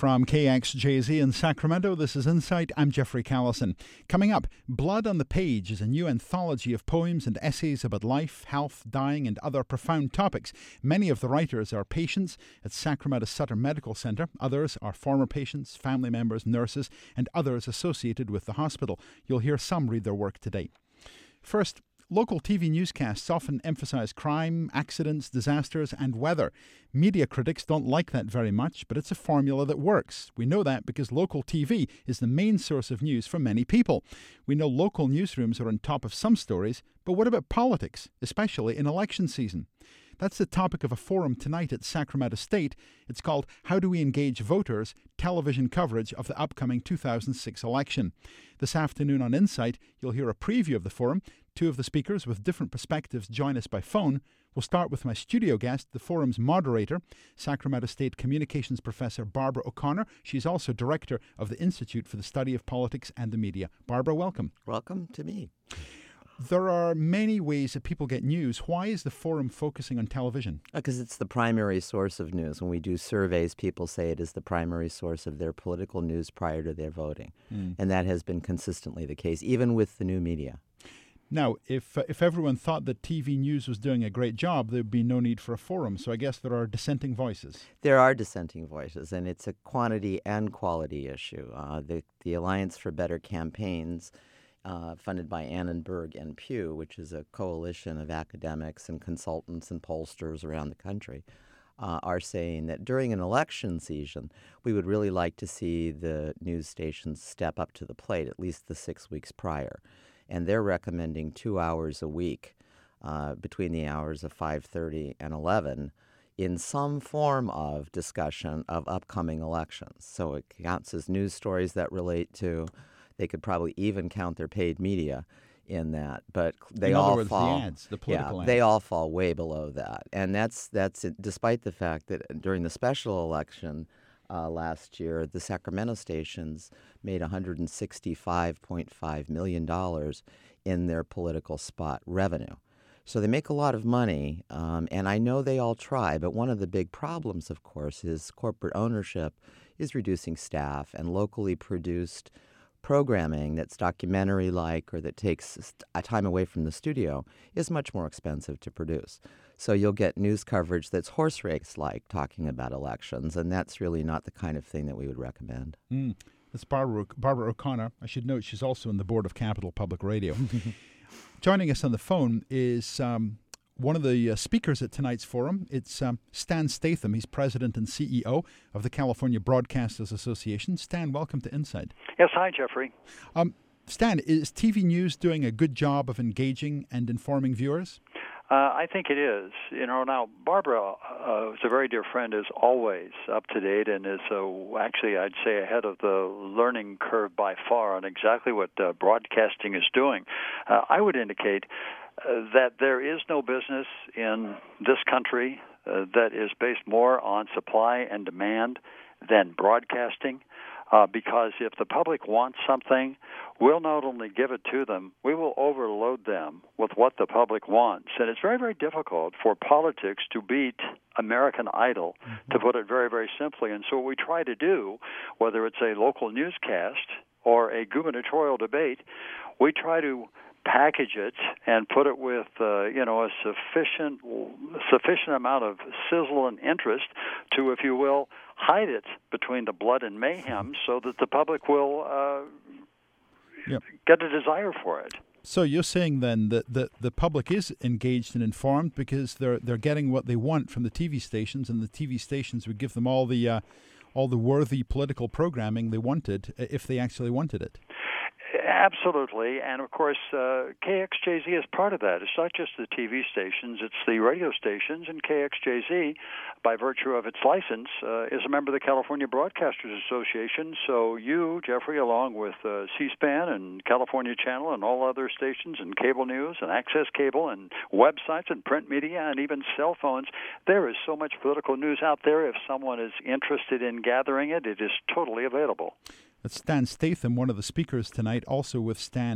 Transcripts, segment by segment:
From KXJZ in Sacramento, this is Insight. I'm Jeffrey Callison. Coming up, Blood on the Page is a new anthology of poems and essays about life, health, dying, and other profound topics. Many of the writers are patients at Sacramento Sutter Medical Center. Others are former patients, family members, nurses, and others associated with the hospital. You'll hear some read their work today. First, local TV newscasts often emphasize crime, accidents, disasters, and weather. Media critics don't like that very much, but it's a formula that works. We know that because local TV is the main source of news for many people. We know local newsrooms are on top of some stories, but what about politics, especially in election season? That's the topic of a forum tonight at Sacramento State. It's called How Do We Engage Voters? Television coverage of the upcoming 2006 election. This afternoon on Insight, you'll hear a preview of the forum. Two of the speakers with different perspectives join us by phone. We'll start with my studio guest, the forum's moderator, Sacramento State Communications Professor Barbara O'Connor. She's also director of the Institute for the Study of Politics and the Media. Barbara, welcome. Welcome to me. There are many ways that people get news. Why is the forum focusing on television? Because it's the primary source of news. When we do surveys, people say it is the primary source of their political news prior to their voting. And that has been consistently the case, even with the new media. Now, if everyone thought that TV news was doing a great job, there'd be no need for a forum. So I guess there are dissenting voices. There are dissenting voices, and it's a quantity and quality issue. The Alliance for Better Campaigns, funded by Annenberg and Pew, which is a coalition of academics and consultants and pollsters around the country, are saying that during an election season, we would really like to see the news stations step up to the plate, at least the 6 weeks prior. And they're recommending 2 hours a week between the hours of 5:30 and 11 in some form of discussion of upcoming elections. So it counts as news stories that relate to, they could probably even count their paid media in that, but they all fall. The ads, the political ads. They all fall way below that, and that's it, despite the fact that during the special election last year, the Sacramento stations made $165.5 million in their political spot revenue. So they make a lot of money, and I know they all try, but one of the big problems, of course, is corporate ownership is reducing staff, and locally produced programming that's documentary-like or that takes a time away from the studio is much more expensive to produce. So you'll get news coverage that's horse race-like, talking about elections, and that's really not the kind of thing that we would recommend. That's Barbara O'Connor. I should note she's also on the board of Capital Public Radio. Joining us on the phone is one of the speakers at tonight's forum. It's Stan Statham. He's president and CEO of the California Broadcasters Association. Stan, welcome to Insight. Yes, hi, Jeffrey. Stan, is TV news doing a good job of engaging and informing viewers? I think it is. Now, Barbara is a very dear friend, is always up to date and is actually, I'd say, ahead of the learning curve by far on exactly what broadcasting is doing. I would indicate that there is no business in this country that is based more on supply and demand than broadcasting. Because if the public wants something, we'll not only give it to them, we will overload them with what the public wants. And it's very, very difficult for politics to beat American Idol, to put it very, very simply. And so what we try to do, whether it's a local newscast or a gubernatorial debate, we try to package it and put it with a sufficient amount of sizzle and interest to, if you will, hide it between the blood and mayhem so that the public will get a desire for it. So you're saying then that the public is engaged and informed because they're getting what they want from the TV stations, and the TV stations would give them all the worthy political programming they wanted if they actually wanted it. Absolutely, and of course, KXJZ is part of that. It's not just the TV stations, it's the radio stations, and KXJZ, by virtue of its license, is a member of the California Broadcasters Association, so you, Jeffrey, along with C-SPAN and California Channel and all other stations and cable news and access cable and websites and print media and even cell phones, there is so much political news out there. If someone is interested in gathering it, it is totally available. That's Stan Statham, one of the speakers tonight. Also with Stan,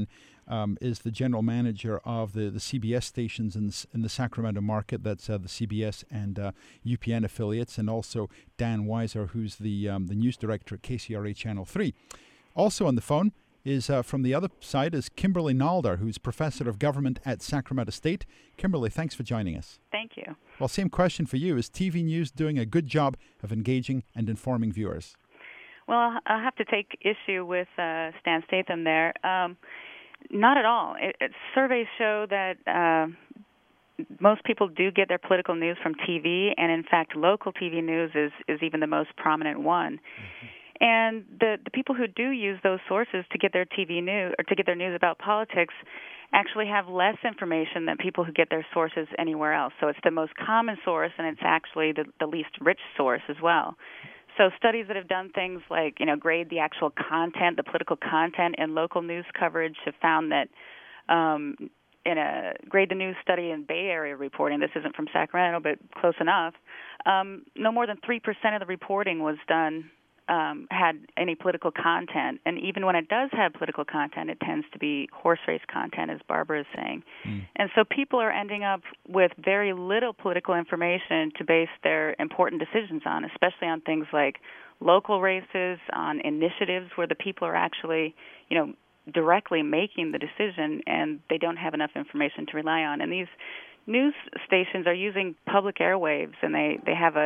is the general manager of the CBS stations in the Sacramento market. That's the CBS and UPN affiliates, and also Dan Weiser, who's the news director at KCRA Channel 3. Also on the phone is from the other side is Kimberly Naldar, who's professor of government at Sacramento State. Kimberly, thanks for joining us. Thank you. Well, same question for you. Is TV news doing a good job of engaging and informing viewers? Well, I'll have to take issue with Stan Statham there. Not at all. Surveys show that most people do get their political news from TV, and in fact, local TV news is even the most prominent one. Mm-hmm. And the people who do use those sources to get their TV news or to get their news about politics actually have less information than people who get their sources anywhere else. So it's the most common source, and it's actually the least rich source as well. So studies that have done things like, grade the actual content, the political content in local news coverage have found that in a grade the news study in Bay Area reporting, this isn't from Sacramento, but close enough, no more than 3% of the reporting was done had any political content. And even when it does have political content, it tends to be horse race content, as Barbara is saying. And so people are ending up with very little political information to base their important decisions on, especially on things like local races, on initiatives where the people are actually, directly making the decision, and they don't have enough information to rely on. And these news stations are using public airwaves, and they have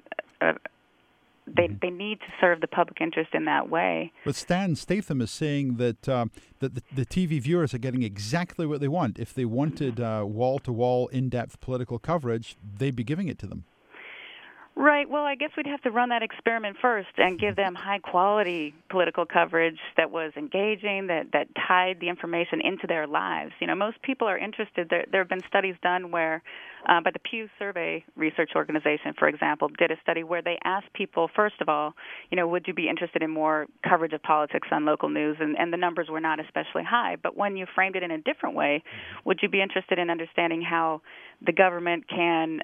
They need to serve the public interest in that way. But Stan Statham is saying that that the TV viewers are getting exactly what they want. If they wanted wall-to-wall, in-depth political coverage, they'd be giving it to them. Right. Well, I guess we'd have to run that experiment first and give them high-quality political coverage that was engaging, that tied the information into their lives. Most people are interested. There have been studies done where, by the Pew Survey Research Organization, for example, did a study where they asked people, first of all, would you be interested in more coverage of politics on local news? And the numbers were not especially high. But when you framed it in a different way, would you be interested in understanding how the government can,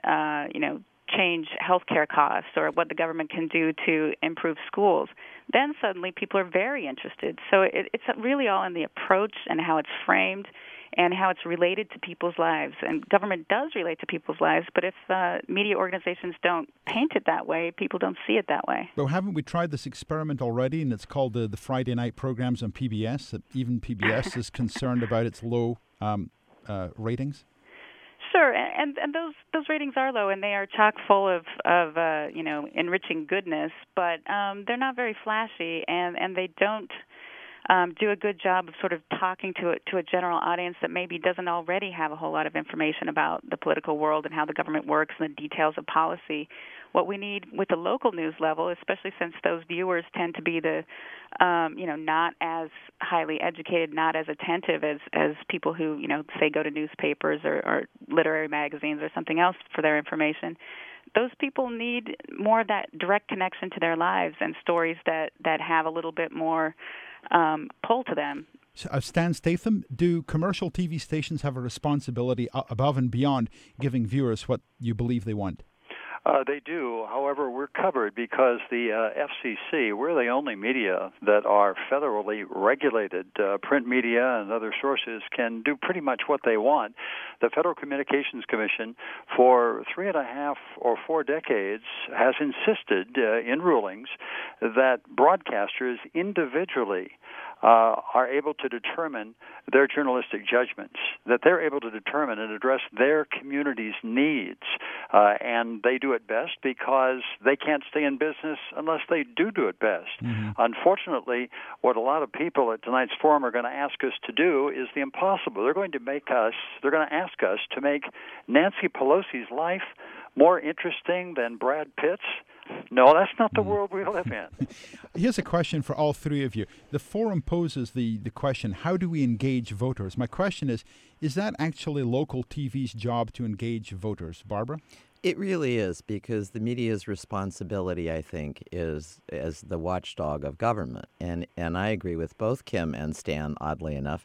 change healthcare costs, or what the government can do to improve schools, then suddenly people are very interested. So it's really all in the approach and how it's framed and how it's related to people's lives. And government does relate to people's lives, but if media organizations don't paint it that way, people don't see it that way. Well, haven't we tried this experiment already? And it's called the Friday night programs on PBS. Even PBS is concerned about its low ratings. Sure, and those ratings are low, and they are chock full of enriching goodness, but they're not very flashy, and they don't do a good job of sort of talking to a general audience that maybe doesn't already have a whole lot of information about the political world and how the government works and the details of policy. What we need with the local news level, especially since those viewers tend to be the not as highly educated, not as attentive as people who, say go to newspapers or literary magazines or something else for their information. Those people need more of that direct connection to their lives and stories that have a little bit more pull to them. Stan Statham, do commercial TV stations have a responsibility above and beyond giving viewers what you believe they want? They do. However, we're covered because the FCC, we're the only media that are federally regulated. Print media and other sources can do pretty much what they want. The Federal Communications Commission, for 3.5 or 4 decades, has insisted in rulings that broadcasters individually are able to determine their journalistic judgments, that they're able to determine and address their community's needs. And they do it best because they can't stay in business unless they do it best. Mm-hmm. Unfortunately, what a lot of people at tonight's forum are going to ask us to do is the impossible. They're going to ask us to make Nancy Pelosi's life more interesting than Brad Pitt's. No, that's not the world we live in. Here's a question for all three of you. The forum poses the question, how do we engage voters? My question is that actually local TV's job to engage voters? Barbara? It really is, because the media's responsibility, I think, is as the watchdog of government. And I agree with both Kim and Stan, oddly enough.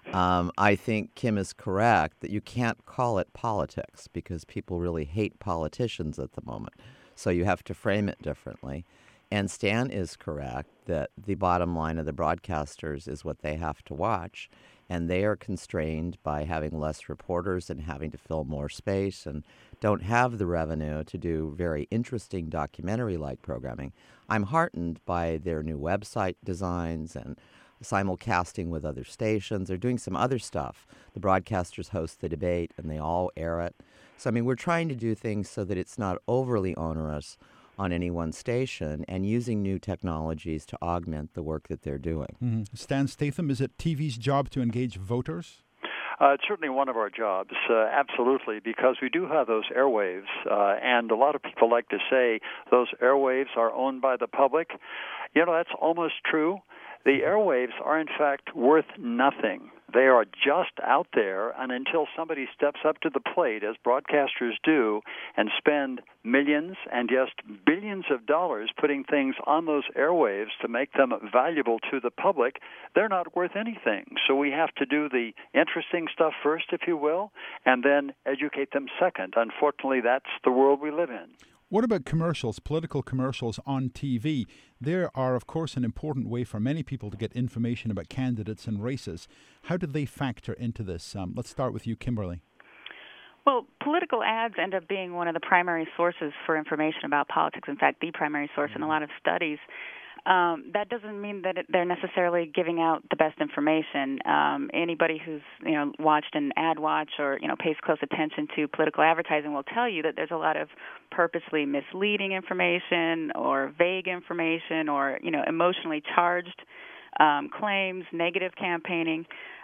I think Kim is correct that you can't call it politics because people really hate politicians at the moment. So you have to frame it differently. And Stan is correct that the bottom line of the broadcasters is what they have to watch. and they are constrained by having less reporters and having to fill more space and don't have the revenue to do very interesting documentary-like programming. I'm heartened by their new website designs and simulcasting with other stations. They're doing some other stuff. The broadcasters host the debate, and they all air it. So, I mean, we're trying to do things so that it's not overly onerous on any one station and using new technologies to augment the work that they're doing. Mm-hmm. Stan Statham, is it TV's job to engage voters? It's certainly one of our jobs, absolutely, because we do have those airwaves, and a lot of people like to say those airwaves are owned by the public. You know, that's almost true. The airwaves are, in fact, worth nothing. They are just out there, and until somebody steps up to the plate, as broadcasters do, and spend millions and just billions of dollars putting things on those airwaves to make them valuable to the public, they're not worth anything. So we have to do the interesting stuff first, if you will, and then educate them second. Unfortunately, that's the world we live in. What about commercials, political commercials on TV? They are, of course, an important way for many people to get information about candidates and races. How do they factor into this? Let's start with you, Kimberly. Well, political ads end up being one of the primary sources for information about politics. In fact, the primary source in a lot of studies. That doesn't mean that they're necessarily giving out the best information. Anybody who's watched an ad watch or pays close attention to political advertising will tell you that there's a lot of purposely misleading information or vague information or emotionally charged claims, negative campaigning.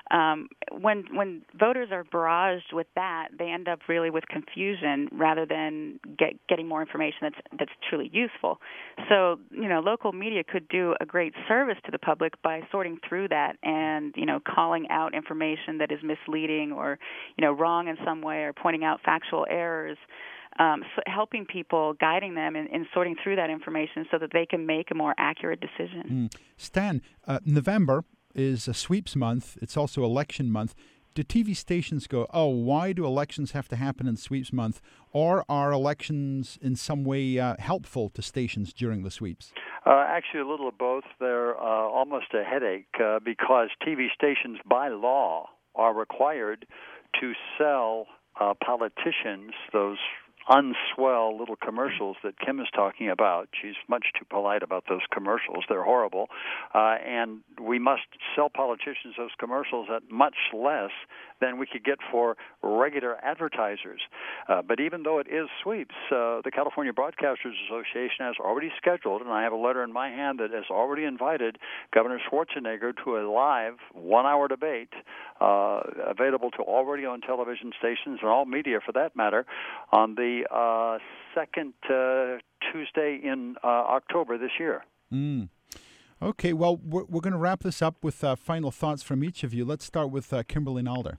When voters are barraged with that, they end up really with confusion rather than getting more information that's truly useful. So, local media could do a great service to the public by sorting through that and, calling out information that is misleading or, wrong in some way or pointing out factual errors. So helping people, guiding them in sorting through that information so that they can make a more accurate decision. Stan, November is a sweeps month. It's also election month. Do TV stations go, oh, why do elections have to happen in sweeps month? Or are elections in some way helpful to stations during the sweeps? Actually, a little of both. They're almost a headache because TV stations, by law, are required to sell politicians those unswell little commercials that Kim is talking about. She's much too polite about those commercials. They're horrible. And we must sell politicians those commercials at much less than we could get for regular advertisers. But even though it is sweeps, the California Broadcasters Association has already scheduled, and I have a letter in my hand that has already invited Governor Schwarzenegger to a live one-hour debate available to all radio and television stations and all media for that matter on the second Tuesday in October this year. Okay, well, we're going to wrap this up with final thoughts from each of you. Let's start with Kimberly Nalder.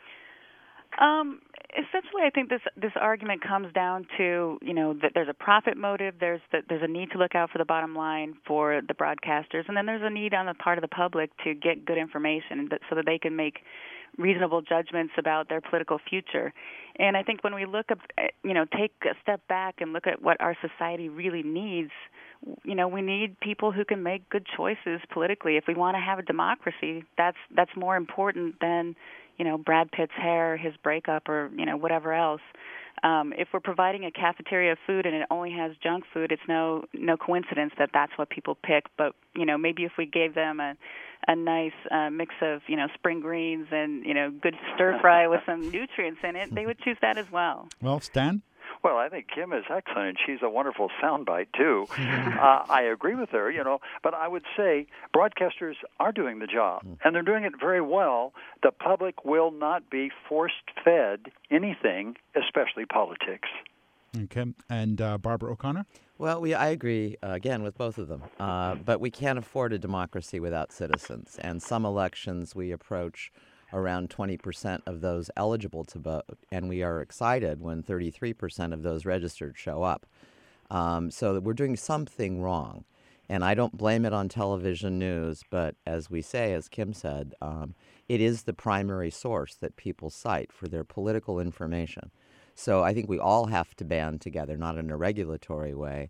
Essentially, I think this argument comes down to, that there's a profit motive, there's a need to look out for the bottom line for the broadcasters, and then there's a need on the part of the public to get good information so that they can make reasonable judgments about their political future. And I think when we look up, take a step back and look at what our society really needs, we need people who can make good choices politically. If we want to have a democracy, that's more important than, Brad Pitt's hair, his breakup, or, whatever else. If we're providing a cafeteria of food and it only has junk food, it's no coincidence that that's what people pick. But, maybe if we gave them a nice mix of, spring greens and, good stir fry with some nutrients in it, they would choose that as well. Well, Stan? Well, I think Kim is excellent, and she's a wonderful soundbite, too. I agree with her, but I would say broadcasters are doing the job, and they're doing it very well. The public will not be force-fed anything, especially politics. Okay. And Barbara O'Connor? Well, I agree, again, with both of them. But we can't afford a democracy without citizens, and some elections we approach around 20% of those eligible to vote, and we are excited when 33% of those registered show up. So we're doing something wrong, and I don't blame it on television news, but as we say, as Kim said, it is the primary source that people cite for their political information. So I think we all have to band together, not in a regulatory way,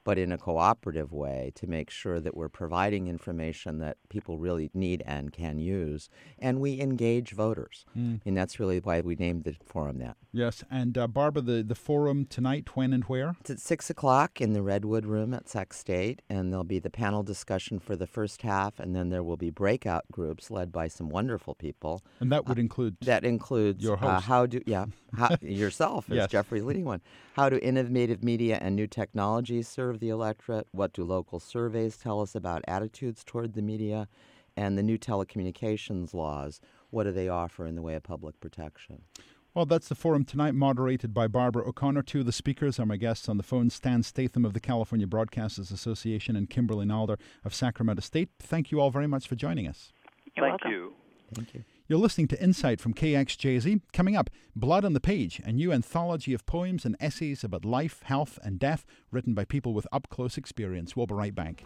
but in a cooperative way to make sure that we're providing information that people really need and can use, and we engage voters. And that's really why we named the forum that. Yes, and Barbara, the forum tonight, when and where? It's at 6 o'clock in the Redwood Room at Sac State, and there'll be the panel discussion for the first half, and then there will be breakout groups led by some wonderful people. And that would include? That includes your host. Yourself as Yes. Jeffrey leading one. How do innovative media and new technologies serve the electorate? What do local surveys tell us about attitudes toward the media? And the new telecommunications laws, what do they offer in the way of public protection? Well, that's the forum tonight, moderated by Barbara O'Connor. Two of the speakers are my guests on the phone, Stan Statham of the California Broadcasters Association and Kimberly Nalder of Sacramento State. Thank you all very much for joining us. You're Thank welcome. you. Thank you. You're listening to Insight from KXJZ. Coming up, Blood on the Page, a new anthology of poems and essays about life, health, and death, written by people with up-close experience. We'll be right back.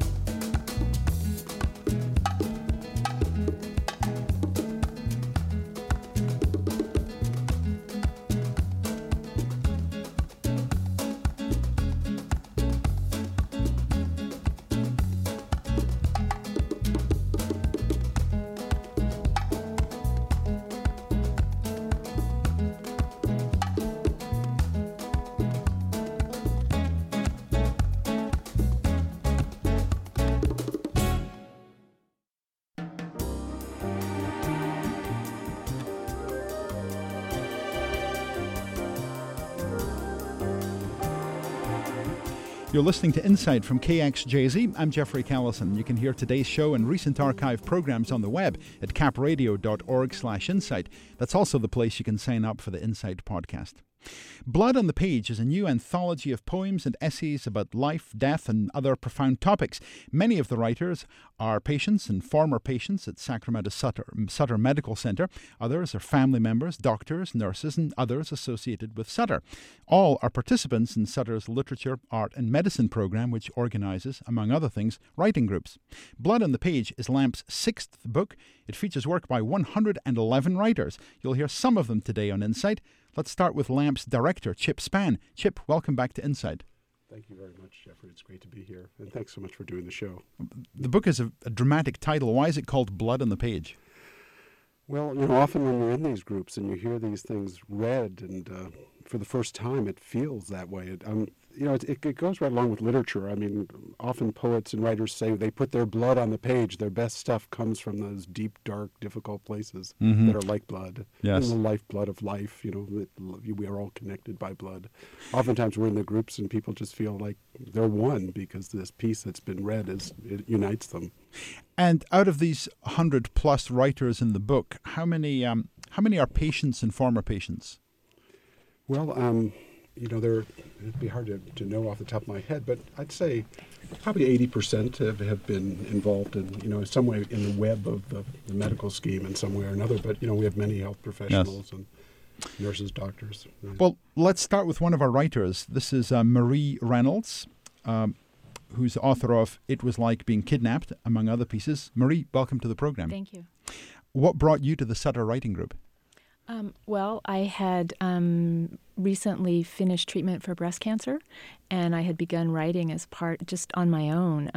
You're listening to Insight from KXJZ. I'm Jeffrey Callison. You can hear today's show and recent archive programs on the web at capradio.org/insight. That's also the place you can sign up for the Insight podcast. Blood on the Page is a new anthology of poems and essays about life, death, and other profound topics. Many of the writers are patients and former patients at Sacramento Sutter Medical Center. Others are family members, doctors, nurses, and others associated with Sutter. All are participants in Sutter's Literature, Art, and Medicine program, which organizes, among other things, writing groups. Blood on the Page is Lamp's sixth book. It features work by 111 writers. You'll hear some of them today on Insight. Let's start with Lamp's director, Chip Spann. Chip, welcome back to Insight. Thank you very much, Jeffrey. It's great to be here. And thanks so much for doing the show. The book has a dramatic title. Why is it called Blood on the Page? Well, often when you're in these groups and you hear these things read, and for the first time, it feels that way. It goes right along with literature. I mean, often poets and writers say they put their blood on the page. Their best stuff comes from those deep, dark, difficult places that are like blood. Yes. And the lifeblood of life, that we are all connected by blood. Oftentimes we're in the groups and people just feel like they're one because this piece that's been read it unites them. And out of these 100+ writers in the book, how many are patients and former patients? Well, it'd be hard to know off the top of my head, but I'd say probably 80% have been involved in, some way in the web of the medical scheme in some way or another. But, we have many health professionals and nurses, doctors. Well, let's start with one of our writers. This is Marie Reynolds, who's author of It Was Like Being Kidnapped, among other pieces. Marie, welcome to the program. Thank you. What brought you to the Sutter Writing Group? Well, I had recently finished treatment for breast cancer, and I had begun writing as part just on my own.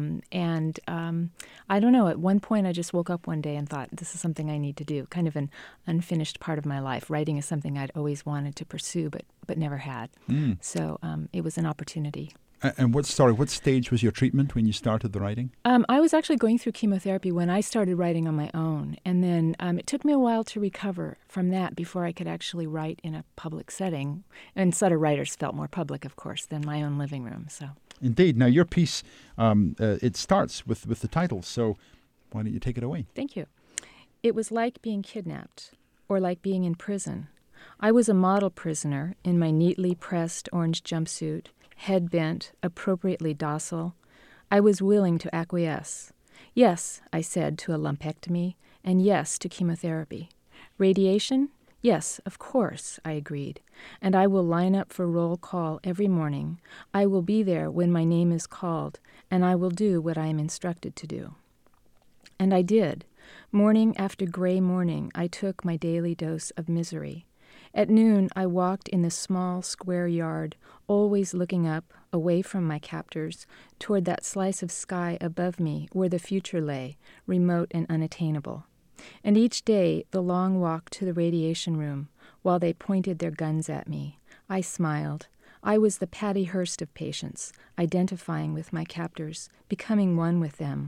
I don't know, at one point I just woke up one day and thought, this is something I need to do, kind of an unfinished part of my life. Writing is something I'd always wanted to pursue, but never had. So it was an opportunity. And what stage was your treatment when you started the writing? I was actually going through chemotherapy when I started writing on my own. And then it took me a while to recover from that before I could actually write in a public setting. And Sutter writers felt more public, of course, than my own living room. So, indeed. Now, your piece, it starts with the title. So why don't you take it away? Thank you. It was like being kidnapped, or like being in prison. I was a model prisoner in my neatly pressed orange jumpsuit, head bent, appropriately docile. I was willing to acquiesce. Yes, I said to a lumpectomy, and yes to chemotherapy. Radiation? Yes, of course, I agreed. And I will line up for roll call every morning. I will be there when my name is called, and I will do what I am instructed to do. And I did. Morning after gray morning, I took my daily dose of misery. At noon, I walked in the small, square yard, always looking up, away from my captors, toward that slice of sky above me where the future lay, remote and unattainable. And each day, the long walk to the radiation room, while they pointed their guns at me, I smiled. I was the Patty Hearst of patients, identifying with my captors, becoming one with them.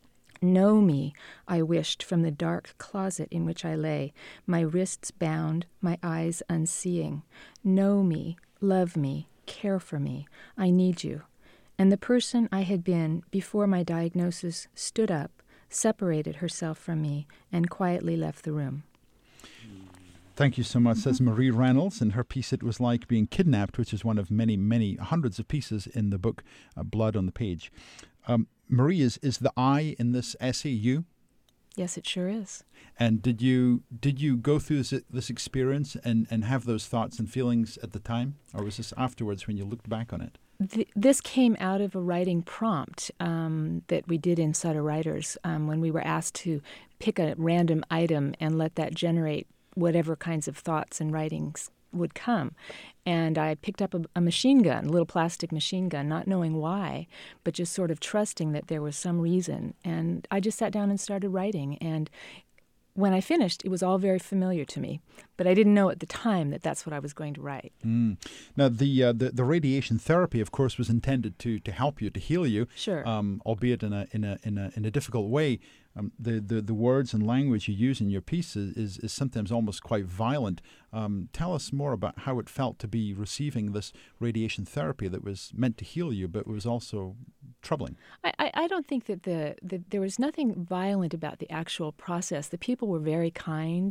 Know me, I wished from the dark closet in which I lay, my wrists bound, my eyes unseeing. Know me, love me, care for me. I need you. And the person I had been before my diagnosis stood up, separated herself from me, and quietly left the room. Thank you so much, says Marie Reynolds. In her piece, It Was Like Being Kidnapped, which is one of many, many hundreds of pieces in the book, Blood on the Page. Marie, is the I in this essay you? Yes, it sure is. And did you go through this experience and have those thoughts and feelings at the time? Or was this afterwards when you looked back on it? This came out of a writing prompt that we did in Sutter Writers when we were asked to pick a random item and let that generate whatever kinds of thoughts and writings would come. And I picked up a machine gun, a little plastic machine gun, not knowing why, but just sort of trusting that there was some reason. And I just sat down and started writing. And when I finished, it was all very familiar to me. But I didn't know at the time that that's what I was going to write. Now, the radiation therapy, of course, was intended to help you, to heal you. Sure. Albeit in a difficult way. The words and language you use in your piece is sometimes almost quite violent. Tell us more about how it felt to be receiving this radiation therapy that was meant to heal you, but was also troubling. I don't think that there was nothing violent about the actual process. The people were very kind,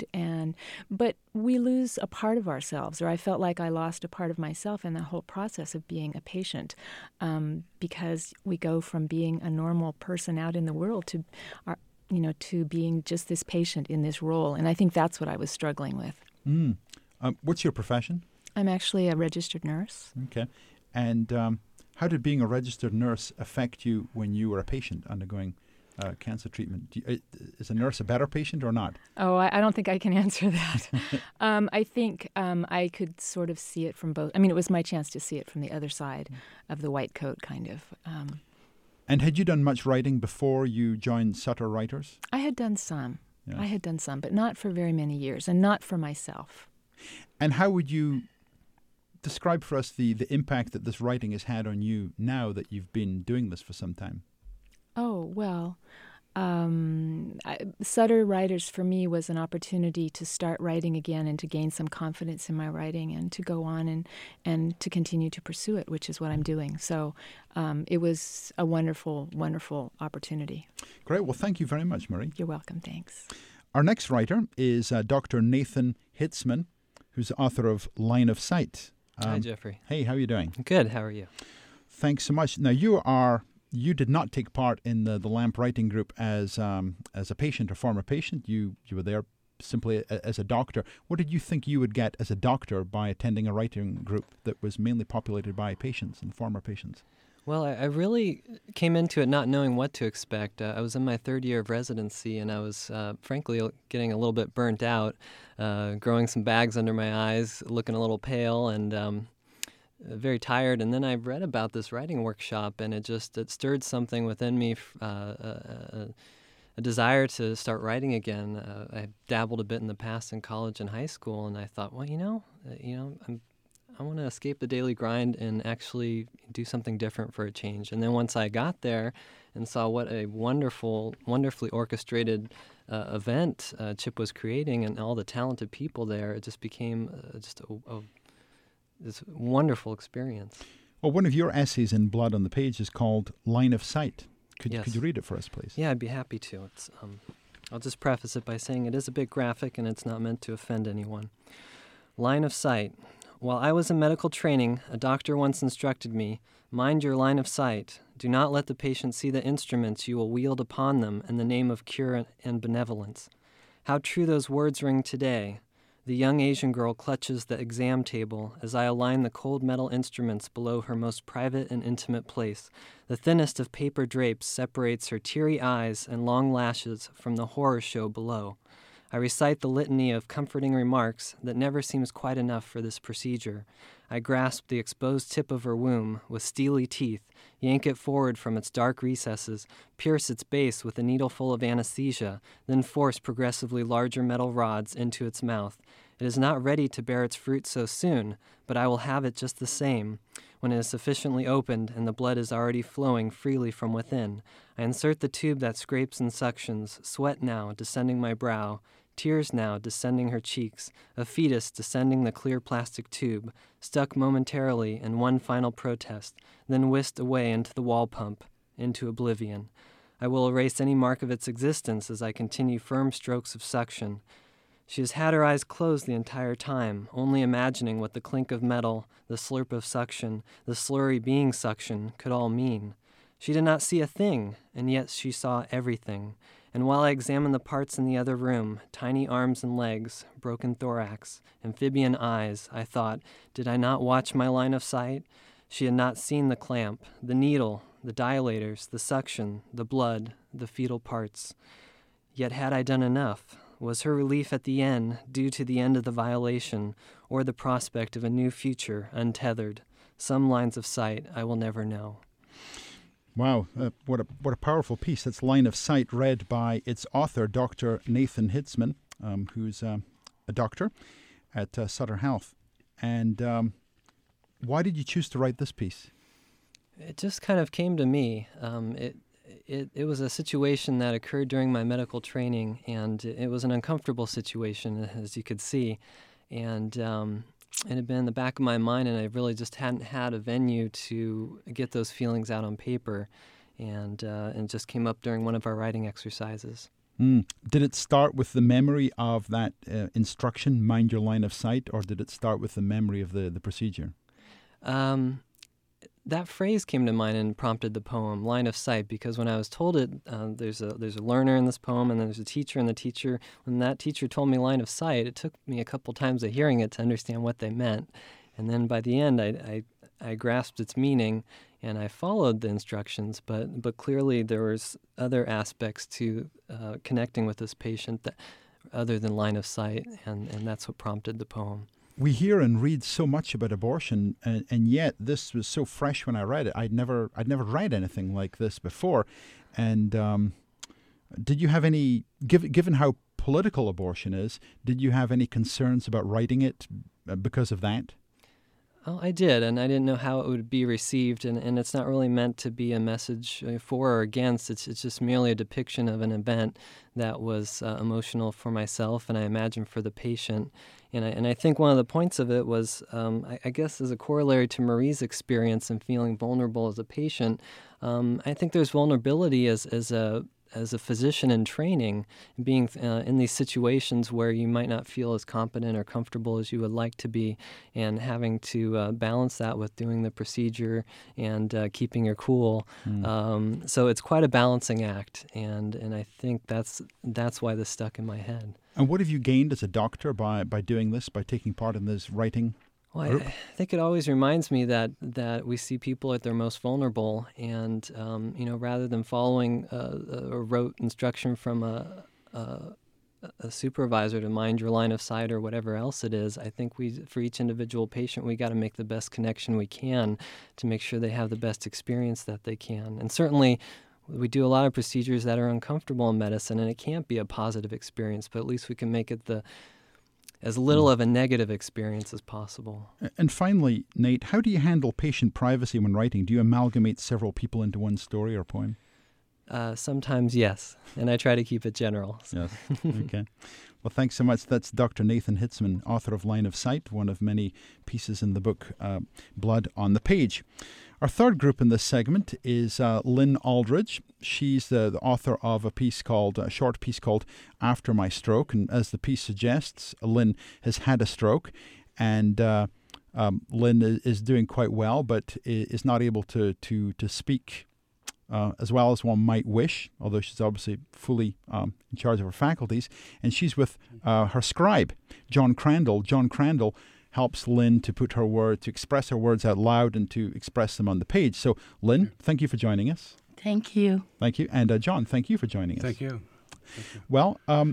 but we lose a part of ourselves, or I felt like I lost a part of myself in the whole process of being a patient, because we go from being a normal person out in the world to being just this patient in this role. And I think that's what I was struggling with. What's your profession? I'm actually a registered nurse. Okay. And how did being a registered nurse affect you when you were a patient undergoing cancer treatment? Is a nurse a better patient or not? Oh, I don't think I can answer that. I think I could sort of see it from both. I mean, it was my chance to see it from the other side of the white coat, kind of. And had you done much writing before you joined Sutter Writers? I had done some. Yes. I had done some, but not for very many years, and not for myself. And how would you describe for us the impact that this writing has had on you now that you've been doing this for some time? Oh, well, Sutter Writers for me was an opportunity to start writing again and to gain some confidence in my writing and to go on and to continue to pursue it, which is what I'm doing. So it was a wonderful, wonderful opportunity. Great. Well, thank you very much, Marie. You're welcome. Thanks. Our next writer is Dr. Nathan Hitzman, who's the author of Line of Sight. Hi, Jeffrey. Hey, how are you doing? Good. How are you? Thanks so much. Now, you did not take part in the LAMP writing group as a patient or former patient. You were there simply as a doctor. What did you think you would get as a doctor by attending a writing group that was mainly populated by patients and former patients? Well, I really came into it not knowing what to expect. I was in my third year of residency, and I was, frankly, getting a little bit burnt out, growing some bags under my eyes, looking a little pale, and very tired. And then I read about this writing workshop, and it stirred something within me, a desire to start writing again. I dabbled a bit in the past in college and high school, and I thought, well, I want to escape the daily grind and actually do something different for a change. And then once I got there and saw what a wonderfully orchestrated event Chip was creating and all the talented people there, it just became this wonderful experience. Well, one of your essays in Blood on the Page is called Line of Sight. Could you read it for us, please? Yeah, I'd be happy to. It's I'll just preface it by saying it is a bit graphic and it's not meant to offend anyone. Line of sight. While I was in medical training, a doctor once instructed me, mind your line of sight. Do not let the patient see the instruments you will wield upon them in the name of cure and benevolence. How true those words ring today. The young Asian girl clutches the exam table as I align the cold metal instruments below her most private and intimate place. The thinnest of paper drapes separates her teary eyes and long lashes from the horror show below. I recite the litany of comforting remarks that never seems quite enough for this procedure. I grasp the exposed tip of her womb with steely teeth, yank it forward from its dark recesses, pierce its base with a needleful of anesthesia, then force progressively larger metal rods into its mouth. It is not ready to bear its fruit so soon, but I will have it just the same. When it is sufficiently opened and the blood is already flowing freely from within, I insert the tube that scrapes and suctions, sweat now descending my brow, tears now descending her cheeks, a fetus descending the clear plastic tube, stuck momentarily in one final protest, then whisked away into the wall pump, into oblivion. I will erase any mark of its existence as I continue firm strokes of suction. She has had her eyes closed the entire time, only imagining what the clink of metal, the slurp of suction, the slurry being suction could all mean. She did not see a thing, and yet she saw everything. And while I examined the parts in the other room, tiny arms and legs, broken thorax, amphibian eyes, I thought, did I not watch my line of sight? She had not seen the clamp, the needle, the dilators, the suction, the blood, the fetal parts. Yet had I done enough? Was her relief at the end due to the end of the violation, or the prospect of a new future untethered? Some lines of sight I will never know. Wow, what a powerful piece. That's Line of Sight, read by its author, Dr. Nathan Hitzman, who's a doctor at Sutter Health. And why did you choose to write this piece? It just kind of came to me. It was a situation that occurred during my medical training, and it was an uncomfortable situation, as you could see. And it had been in the back of my mind, and I really just hadn't had a venue to get those feelings out on paper, and it just came up during one of our writing exercises. Did it start with the memory of that instruction, mind your line of sight, or did it start with the memory of the procedure? That phrase came to mind and prompted the poem, Line of Sight, because when I was told it, there's a learner in this poem, and then there's a teacher, and when that teacher told me line of sight, it took me a couple times of hearing it to understand what they meant. And then by the end, I grasped its meaning, and I followed the instructions, but clearly there was other aspects to connecting with this patient that, other than line of sight, and that's what prompted the poem. We hear and read so much about abortion, and yet this was so fresh when I read it. I'd never read anything like this before. And did you have any, given how political abortion is, did you have any concerns about writing it because of that? Oh, I did, and I didn't know how it would be received, and it's not really meant to be a message for or against. It's just merely a depiction of an event that was emotional for myself, and I imagine for the patient. And I think one of the points of it was, I guess as a corollary to Marie's experience and feeling vulnerable as a patient, I think there's vulnerability as a physician in training, being in these situations where you might not feel as competent or comfortable as you would like to be, and having to balance that with doing the procedure and keeping your cool. So it's quite a balancing act, and I think that's why this stuck in my head. And what have you gained as a doctor by doing this, by taking part in this writing? Well, I think it always reminds me that we see people at their most vulnerable, and rather than following a rote instruction from a supervisor to mind your line of sight or whatever else it is, I think for each individual patient, we got to make the best connection we can to make sure they have the best experience that they can. And certainly, we do a lot of procedures that are uncomfortable in medicine, and it can't be a positive experience, but at least we can make it as little of a negative experience as possible. And finally, Nate, how do you handle patient privacy when writing? Do you amalgamate several people into one story or poem? Sometimes, yes, and I try to keep it general. Yes, okay. Well, thanks so much. That's Dr. Nathan Hitzman, author of Line of Sight, one of many pieces in the book, Blood on the Page. Our third group in this segment is Lynn Aldridge. She's the author of a short piece called After My Stroke. And as the piece suggests, Lynn has had a stroke, and Lynn is doing quite well, but is not able to speak as well as one might wish, although she's obviously fully in charge of her faculties. And she's with her scribe, John Crandall. John Crandall helps Lynn to express her words out loud and to express them on the page. So, Lynn, thank you for joining us. Thank you. Thank you. And John, thank you for joining us. Thank you. Well,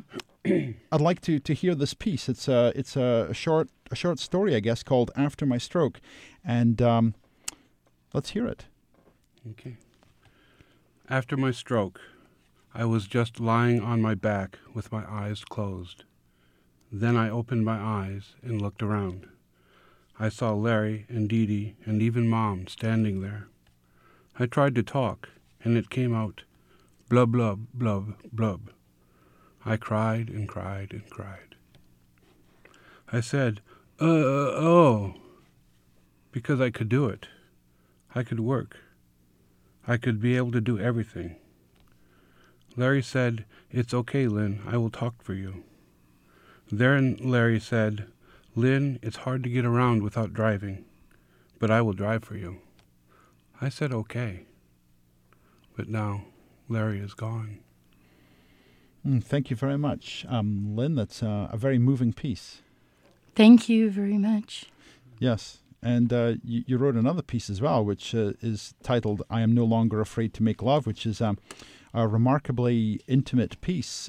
I'd like to hear this piece. It's a short story, I guess, called After My Stroke, and let's hear it. Okay. After my stroke, I was just lying on my back with my eyes closed. Then I opened my eyes and looked around. I saw Larry and Dee Dee and even Mom standing there. I tried to talk, and it came out, blub, blub, blub, blub. I cried and cried and cried. I said, oh, because I could do it. I could work. I could be able to do everything. Larry said, it's okay, Lynn, I will talk for you. Then Larry said, Lynn, it's hard to get around without driving, but I will drive for you. I said, okay. But now Larry is gone. Thank you very much. Lynn, that's a very moving piece. Thank you very much. Yes. And you wrote another piece as well, which is titled I Am No Longer Afraid to Make Love, which is a remarkably intimate piece.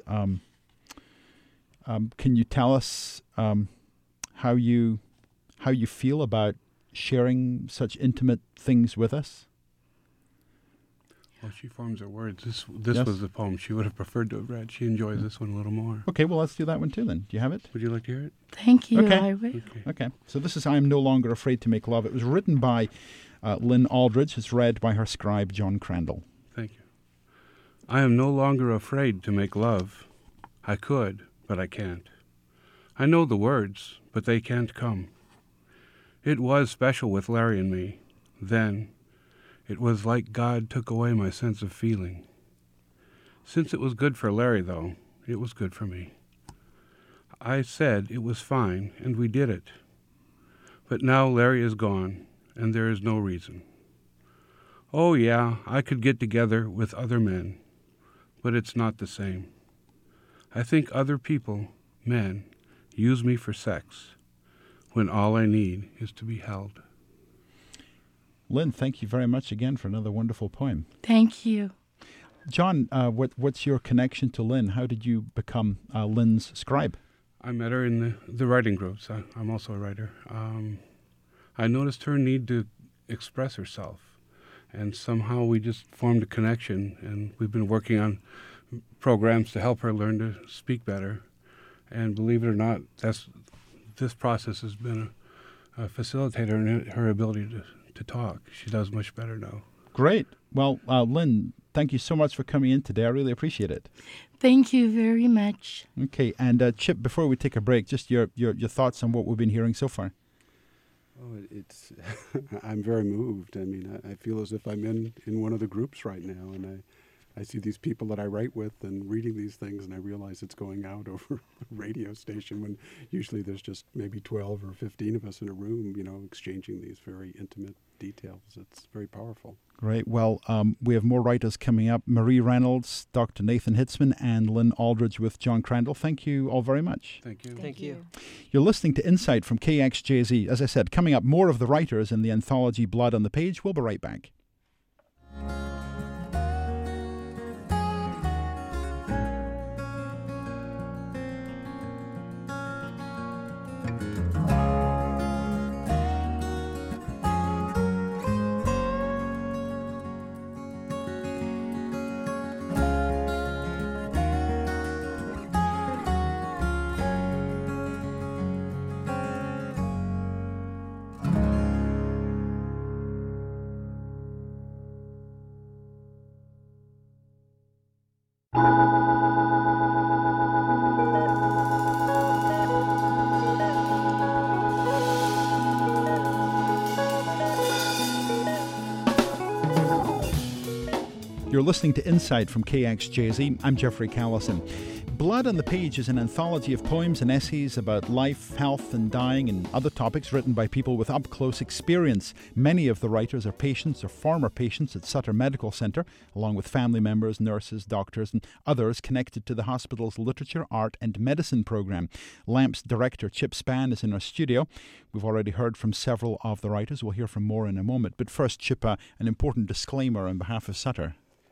Can you tell us how you feel about sharing such intimate things with us? Well, she forms her words. This Yes. was the poem she would have preferred to have read. She enjoys this one a little more. Okay, well, let's do that one too then. Do you have it? Would you like to hear it? Thank you, Okay. I will. Okay. Okay. So this is I Am No Longer Afraid to Make Love. It was written by Lynn Aldridge. It's read by her scribe, John Crandall. Thank you. I am no longer afraid to make love. I could, but I can't. I know the words, but they can't come. It was special with Larry and me. Then, it was like God took away my sense of feeling. Since it was good for Larry, though, it was good for me. I said it was fine, and we did it. But now Larry is gone, and there is no reason. Oh, yeah, I could get together with other men, but it's not the same. I think other people, men, use me for sex, when all I need is to be held. Lynn, thank you very much again for another wonderful poem. Thank you. John, what's your connection to Lynn? How did you become Lynn's scribe? I met her in the writing groups. I'm also a writer. I noticed her need to express herself, and somehow we just formed a connection, and we've been working on programs to help her learn to speak better. And believe it or not, this process has been a facilitator in her ability to talk. She does much better now. Great. Well, Lynn, thank you so much for coming in today. I really appreciate it. Thank you very much. Okay, and Chip, before we take a break, just your thoughts on what we've been hearing so far. Oh, it's I'm very moved. I mean, I feel as if I'm in one of the groups right now, and I see these people that I write with and reading these things, and I realize it's going out over a radio station when usually there's just maybe 12 or 15 of us in a room, exchanging these very intimate details. It's very powerful. Great. Well, we have more writers coming up. Marie Reynolds, Dr. Nathan Hitzman, and Lynn Aldridge with John Crandall. Thank you all very much. Thank you. Thank you. You're listening to Insight from KXJZ. As I said, coming up, more of the writers in the anthology Blood on the Page. We'll be right back. You're listening to Insight from KXJZ. I'm Jeffrey Callison. Blood on the Page is an anthology of poems and essays about life, health, and dying and other topics written by people with up-close experience. Many of the writers are patients or former patients at Sutter Medical Centre, along with family members, nurses, doctors, and others connected to the hospital's literature, art, and medicine program. LAMP's director, Chip Spann, is in our studio. We've already heard from several of the writers. We'll hear from more in a moment. But first, Chip, an important disclaimer on behalf of Sutter.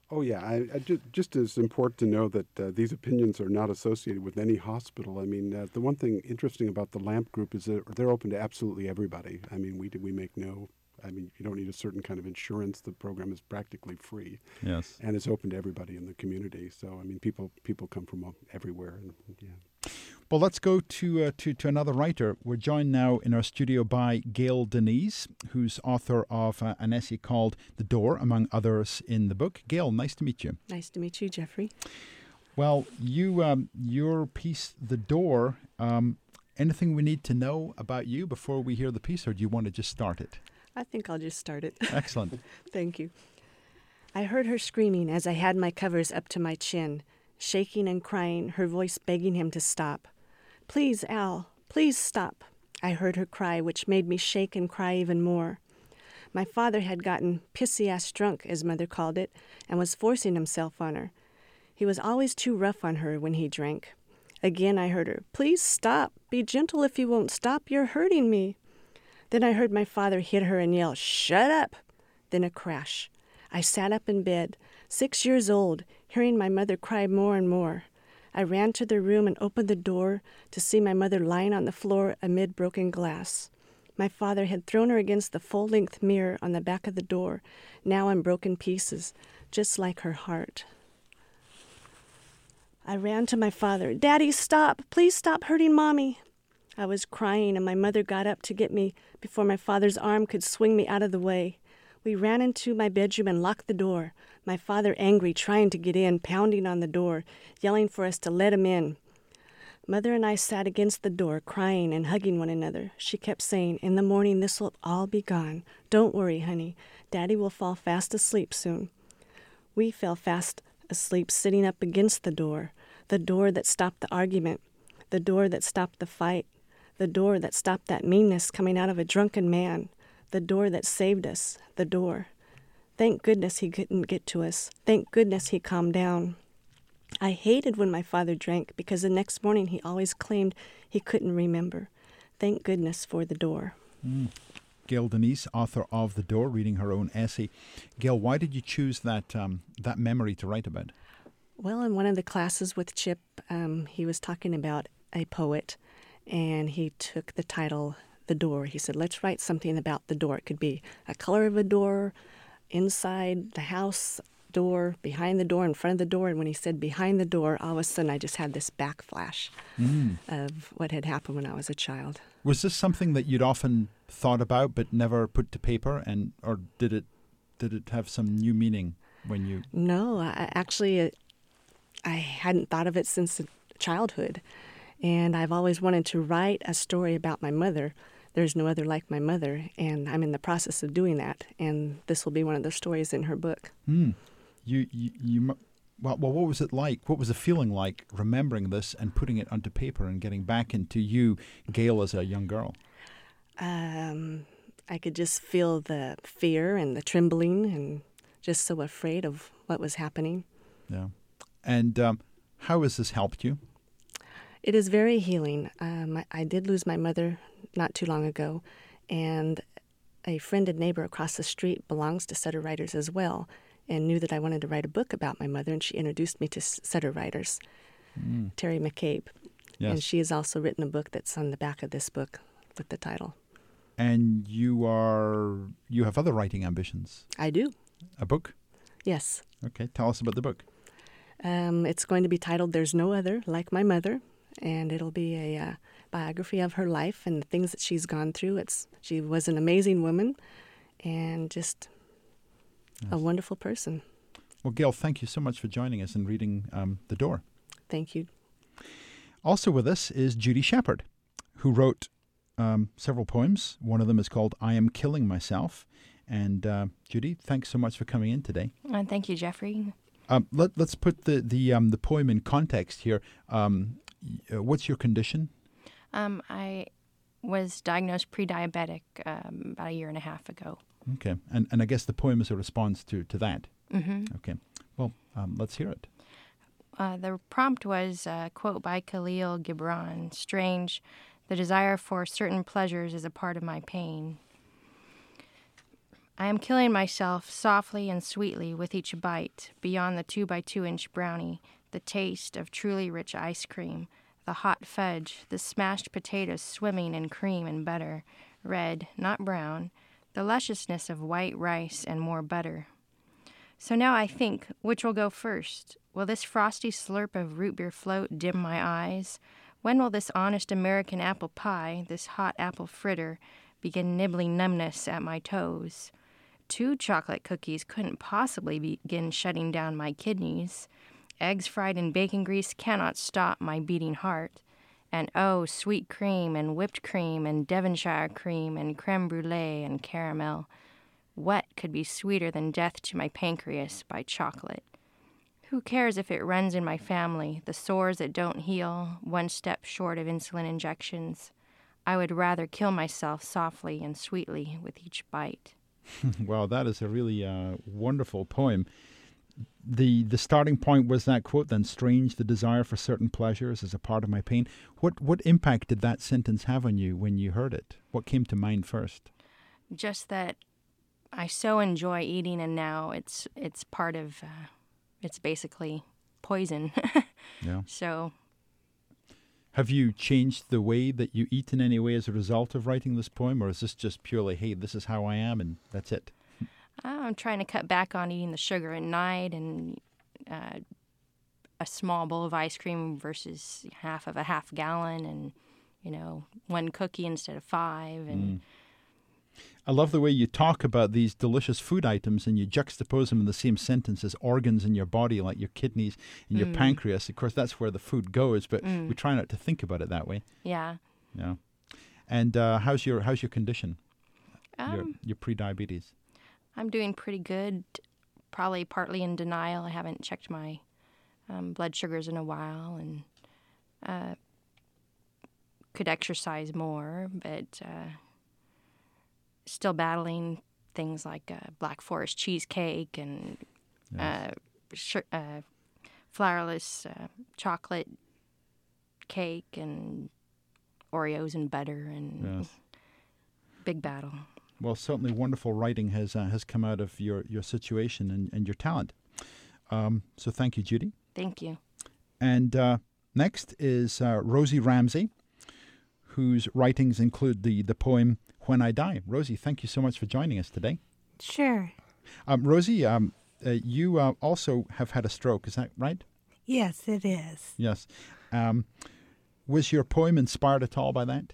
Oh, yeah. Just as important to know that these opinions are not associated with any hospital. I mean, the one thing interesting about the LAMP group is that they're open to absolutely everybody. I mean, we make no... I mean, you don't need a certain kind of insurance. The program is practically free. Yes. And it's open to everybody in the community. So, I mean, people come from everywhere. And, yeah. Well, let's go to another writer. We're joined now in our studio by Gail Denise, who's author of an essay called The Door, among others in the book. Gail, nice to meet you. Nice to meet you, Jeffrey. Well, your piece, The Door, anything we need to know about you before we hear the piece, or do you want to just start it? I think I'll just start it. Excellent. Thank you. I heard her screaming as I had my covers up to my chin, shaking and crying, her voice begging him to stop. Please, Al, please stop. I heard her cry, which made me shake and cry even more. My father had gotten pissy-ass drunk, as Mother called it, and was forcing himself on her. He was always too rough on her when he drank. Again I heard her, please stop. Be gentle if you won't stop. You're hurting me. Then I heard my father hit her and yell, shut up! Then a crash. I sat up in bed, 6 years old, hearing my mother cry more and more. I ran to the room and opened the door to see my mother lying on the floor amid broken glass. My father had thrown her against the full-length mirror on the back of the door, now in broken pieces, just like her heart. I ran to my father. Daddy, stop! Please stop hurting Mommy! I was crying, and my mother got up to get me before my father's arm could swing me out of the way. We ran into my bedroom and locked the door, my father angry, trying to get in, pounding on the door, yelling for us to let him in. Mother and I sat against the door, crying and hugging one another. She kept saying, in the morning this will all be gone. Don't worry, honey. Daddy will fall fast asleep soon. We fell fast asleep sitting up against the door that stopped the argument, the door that stopped the fight, the door that stopped that meanness coming out of a drunken man, the door that saved us, the door. Thank goodness he couldn't get to us. Thank goodness he calmed down. I hated when my father drank because the next morning he always claimed he couldn't remember. Thank goodness for the door. Gail Denise, author of The Door, reading her own essay. Gail, why did you choose that memory to write about? Well, in one of the classes with Chip, he was talking about a poet, and he took the title, The Door. He said, let's write something about the door. It could be a color of a door, inside the house, door, behind the door, in front of the door. And when he said behind the door, all of a sudden I just had this backflash of what had happened when I was a child. Was this something that you'd often thought about but never put to paper, or did it have some new meaning when you... No, I hadn't thought of it since childhood. And I've always wanted to write a story about my mother. There's no other like my mother, and I'm in the process of doing that. And this will be one of the stories in her book. Well, what was it like? What was the feeling like remembering this and putting it onto paper and getting back into you, Gail, as a young girl? I could just feel the fear and the trembling and just so afraid of what was happening. Yeah. And how has this helped you? It is very healing. I did lose my mother not too long ago, and a friend and neighbor across the street belongs to Sutter Writers as well, and knew that I wanted to write a book about my mother, and she introduced me to Sutter Writers, Terry McCabe. Yes. And she has also written a book that's on the back of this book with the title. And you have other writing ambitions? I do. A book? Yes. Okay, tell us about the book. It's going to be titled There's No Other Like My Mother, and it'll be a biography of her life and the things that she's gone through. She was an amazing woman and just a wonderful person. Well, Gail, thank you so much for joining us and reading The Door. Thank you. Also with us is Judy Shepard, who wrote several poems. One of them is called I Am Killing Myself. And Judy, thanks so much for coming in today. Thank you, Jeffrey. Let's put the poem in context here. What's your condition? I was diagnosed pre-diabetic about a year and a half ago. Okay, and I guess the poem is a response to that. Mm-hmm. Okay, well, let's hear it. The prompt was a quote by Khalil Gibran, "Strange, the desire for certain pleasures is a part of my pain." I am killing myself softly and sweetly with each bite, beyond the 2x2-inch brownie, the taste of truly rich ice cream, the hot fudge, the smashed potatoes swimming in cream and butter, red, not brown, the lusciousness of white rice and more butter. So now I think, which will go first? Will this frosty slurp of root beer float dim my eyes? When will this honest American apple pie, this hot apple fritter, begin nibbling numbness at my toes? 2 chocolate cookies couldn't possibly begin shutting down my kidneys. Eggs fried in bacon grease cannot stop my beating heart. And oh, sweet cream and whipped cream and Devonshire cream and creme brulee and caramel. What could be sweeter than death to my pancreas by chocolate? Who cares if it runs in my family, the sores that don't heal, one step short of insulin injections? I would rather kill myself softly and sweetly with each bite. Wow, that is a really wonderful poem. The starting point was that quote, then strange the desire for certain pleasures as a part of my pain. What impact did that sentence have on you when you heard it? What came to mind first? Just that I so enjoy eating, and now it's part of, it's basically poison. Yeah. So. Have you changed the way that you eat in any way as a result of writing this poem, or is this just purely, hey, this is how I am and that's it? I'm trying to cut back on eating the sugar at night, and a small bowl of ice cream versus half of a half gallon, and 1 cookie instead of 5. And I love the way you talk about these delicious food items and you juxtapose them in the same sentence as organs in your body, like your kidneys and your pancreas. Of course, that's where the food goes, but we try not to think about it that way. Yeah. Yeah. And how's your condition? Your pre-diabetes? I'm doing pretty good. Probably partly in denial. I haven't checked my blood sugars in a while, and could exercise more, but still battling things like Black Forest cheesecake and flourless chocolate cake and Oreos and butter, and big battle. Well, certainly wonderful writing has come out of your situation and your talent. So thank you, Judy. Thank you. And next is Rosie Ramsey, whose writings include the poem When I Die. Rosie, thank you so much for joining us today. Sure. Rosie, you also have had a stroke, is that right? Yes, it is. Yes. Was your poem inspired at all by that?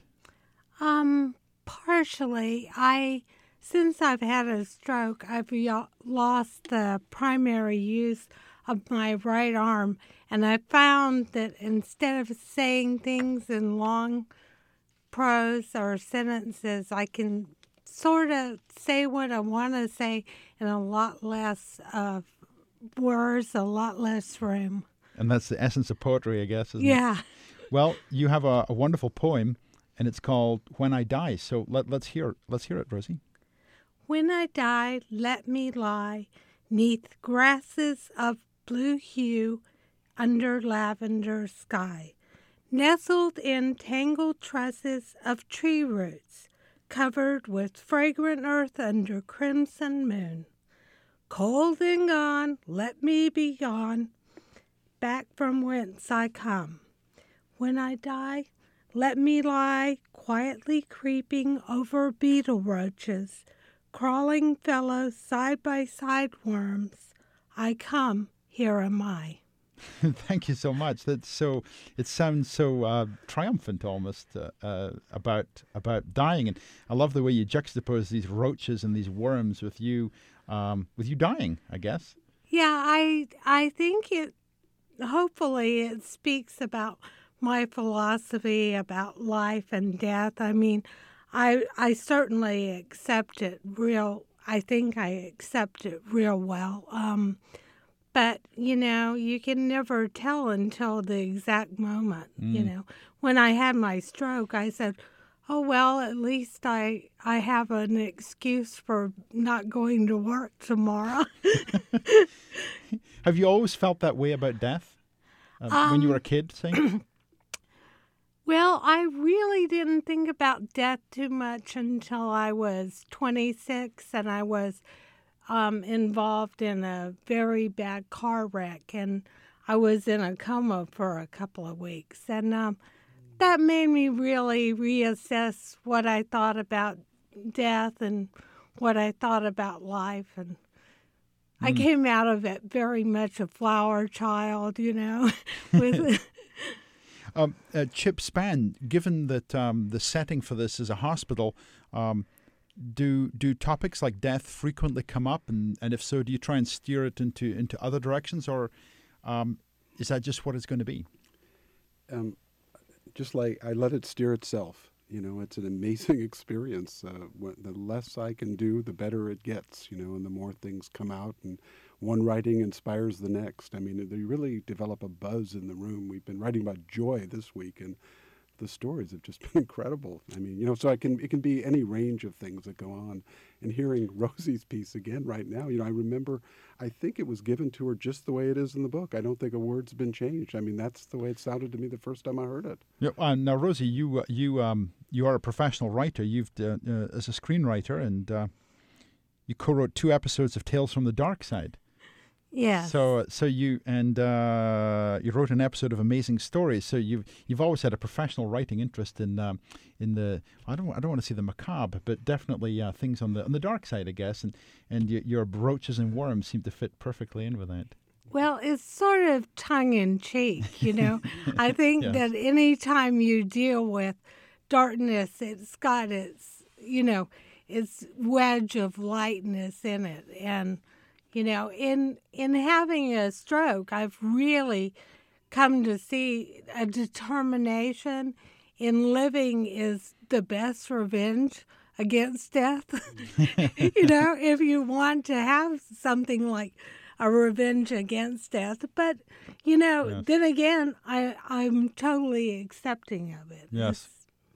Partially. Since I've had a stroke, I've lost the primary use of my right arm, and I found that instead of saying things in long prose or sentences, I can sort of say what I want to say in a lot less words, a lot less room. And that's the essence of poetry, I guess, isn't it? Yeah. Well, you have a wonderful poem, and it's called When I Die. So let's hear it, Rosie. When I die, let me lie 'neath grasses of blue hue under lavender sky, nestled in tangled trusses of tree roots, covered with fragrant earth under crimson moon. Cold and gone, let me be gone, back from whence I come. When I die, let me lie quietly creeping over beetle roaches, crawling fellows, side-by-side worms. I come, here am I. Thank you so much. It sounds so triumphant almost about dying, and I love the way you juxtapose these roaches and these worms with you dying, I guess. Yeah, I think hopefully it speaks about my philosophy about life and death. I mean, I certainly accept it I think I accept it real well. But, you can never tell until the exact moment, When I had my stroke, I said, oh, well, at least I have an excuse for not going to work tomorrow. Have you always felt that way about death when you were a kid, say? Well, I really didn't think about death too much until I was 26, and I was involved in a very bad car wreck, and I was in a coma for a couple of weeks. And that made me really reassess what I thought about death and what I thought about life. And I came out of it very much a flower child, with Chip Spann, given that the setting for this is a hospital, do topics like death frequently come up? And if so, do you try and steer it into other directions, or is that just what it's going to be? Just like I let it steer itself. It's an amazing experience. The less I can do, the better it gets, and the more things come out, and one writing inspires the next. I mean, they really develop a buzz in the room. We've been writing about joy this week, and the stories have just been incredible. I mean, so it can be any range of things that go on. And hearing Rosie's piece again right now, I remember, I think it was given to her just the way it is in the book. I don't think a word's been changed. I mean, that's the way it sounded to me the first time I heard it. Yeah, now, Rosie, you are a professional writer. You've as a screenwriter, and you co-wrote 2 episodes of Tales from the Dark Side. Yes. So you you wrote an episode of Amazing Stories. So you've always had a professional writing interest in the I don't want to say the macabre, but definitely things on the dark side, I guess. And your Roaches and Worms seem to fit perfectly in with that. Well, it's sort of tongue in cheek, I think Yes. that any time you deal with darkness, it's got its wedge of lightness in it, and. In having a stroke, I've really come to see a determination in living is the best revenge against death. If you want to have something like a revenge against death. But, Yes. then again, I'm totally accepting of it. Yes.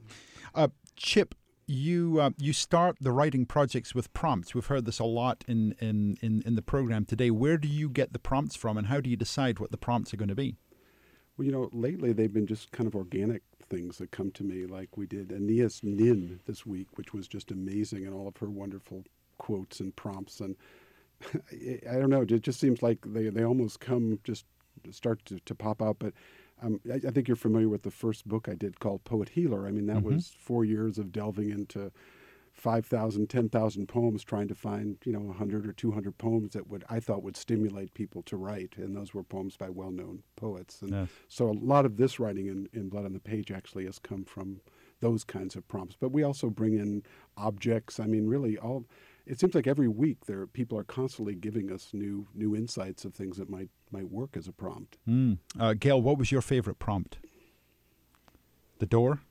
Chip, you start the writing projects with prompts. We've heard this a lot in the program today. Where do you get the prompts from, and how do you decide what the prompts are going to be? Well, lately they've been just kind of organic things that come to me, like we did Aeneas Nin this week, which was just amazing, and all of her wonderful quotes and prompts. And I don't know, it just seems like they almost start to pop out. But I think you're familiar with the first book I did called Poet Healer. I mean, that was 4 years of delving into 5,000, 10,000 poems, trying to find, 100 or 200 poems that I thought would stimulate people to write. And those were poems by well-known poets. And so a lot of this writing in Blood on the Page actually has come from those kinds of prompts. But we also bring in objects. I mean, really it seems like every week people are constantly giving us new insights of things that might work as a prompt. Gail, what was your favorite prompt? The door?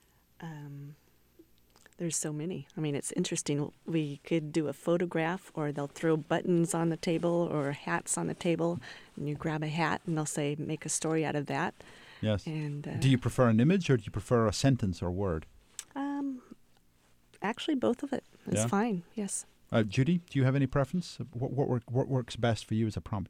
There's so many. I mean, it's interesting. We could do a photograph, or they'll throw buttons on the table or hats on the table, and you grab a hat and they'll say, make a story out of that. Yes. And do you prefer an image, or do you prefer a sentence or word? Actually, both of it is fine, yes. Judy, do you have any preference? What works best for you as a prompt?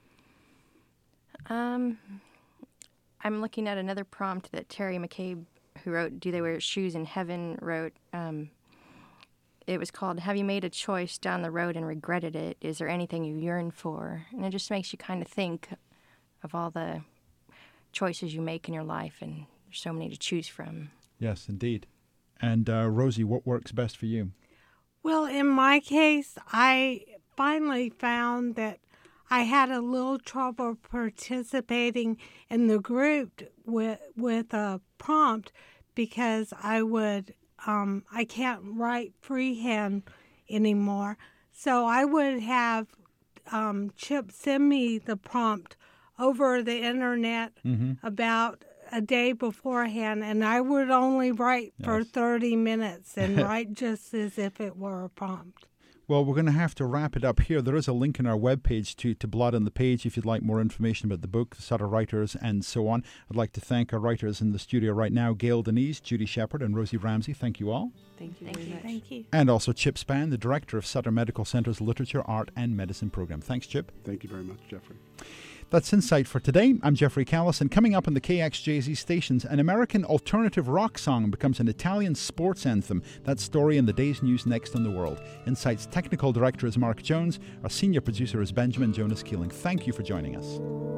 I'm looking at another prompt that Terry McCabe, who wrote Do They Wear Shoes in Heaven, wrote. It was called Have You Made a Choice Down the Road and Regretted It? Is There Anything You Yearn For? And it just makes you kind of think of all the choices you make in your life, and there's so many to choose from. Yes, indeed. And Rosie, what works best for you? Well, in my case, I finally found that I had a little trouble participating in the group with a prompt because I can't write freehand anymore. So I would have Chip send me the prompt over the internet about a day beforehand, and I would only write for 30 minutes and write just as if it were a prompt. Well, we're going to have to wrap it up here. There is a link in our webpage to Blood on the Page if you'd like more information about the book, the Sutter writers, and so on. I'd like to thank our writers in the studio right now, Gail Denise, Judy Shepard, and Rosie Ramsey. Thank you all. Thank you very much. Thank you. And also Chip Spann, the director of Sutter Medical Center's Literature, Art, and Medicine program. Thanks, Chip. Thank you very much, Jeffrey. That's Insight for today. I'm Jeffrey Callis, and coming up on the KXJZ stations, an American alternative rock song becomes an Italian sports anthem. That story in the day's news next on The World. Insight's technical director is Mark Jones. Our senior producer is Benjamin Jonas Keeling. Thank you for joining us.